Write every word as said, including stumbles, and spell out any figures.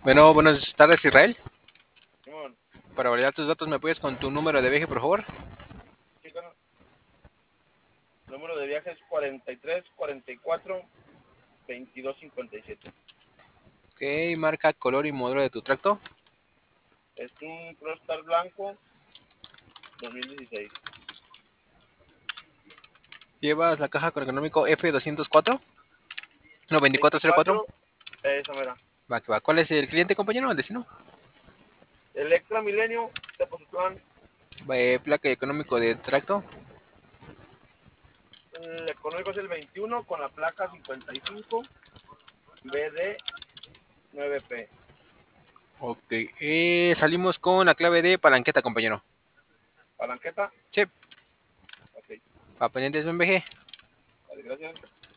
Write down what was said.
Bueno, buenas tardes, Israel. Simón, Para validar tus datos, ¿me puedes con tu número de viaje, por favor? sí, claro. Número de viajes cuarenta y tres, cuarenta y cuatro, veintidós, cincuenta y siete. Ok, marca, color y modelo de tu tracto. Es un Crostar blanco dos mil dieciséis. ¿Llevas la caja con económico F doscientos cuatro? No, veinticuatro cero cuatro. veinticuatro, esa mera. Va, que va. ¿Cuál es el cliente, compañero? ¿El destino? Electra Milenio, Tepoztlán. Eh, placa y económico de tracto. El económico es el veintiuno con la placa cincuenta y cinco B D nueve P. Ok, eh, salimos con la clave de palanqueta, compañero. Palanqueta. Sí, Ok, va pendientes, B M G. vale, gracias.